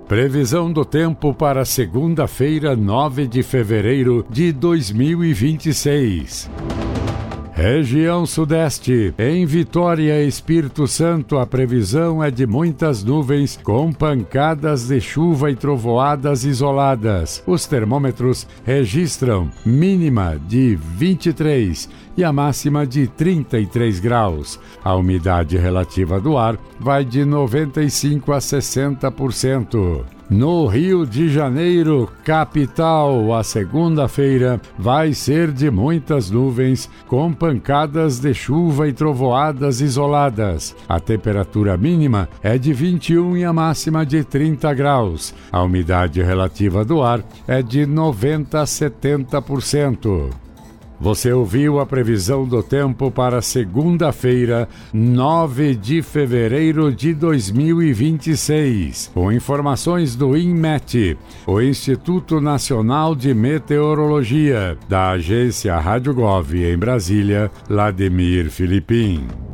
Previsão do tempo para segunda-feira, 9 de fevereiro de 2026. Região Sudeste. Em Vitória, Espírito Santo, a previsão é de muitas nuvens com pancadas de chuva e trovoadas isoladas. Os termômetros registram mínima de 23 e a máxima de 33 graus. A umidade relativa do ar vai de 95% a 60%. No Rio de Janeiro, capital, a segunda-feira vai ser de muitas nuvens, com pancadas de chuva e trovoadas isoladas. A temperatura mínima é de 21 e a máxima de 30 graus. A umidade relativa do ar é de 90% a 70%. Você ouviu a previsão do tempo para segunda-feira, 9 de fevereiro de 2026. Com informações do INMET, o Instituto Nacional de Meteorologia, da agência Rádio Gov em Brasília, Vladimir Filipim.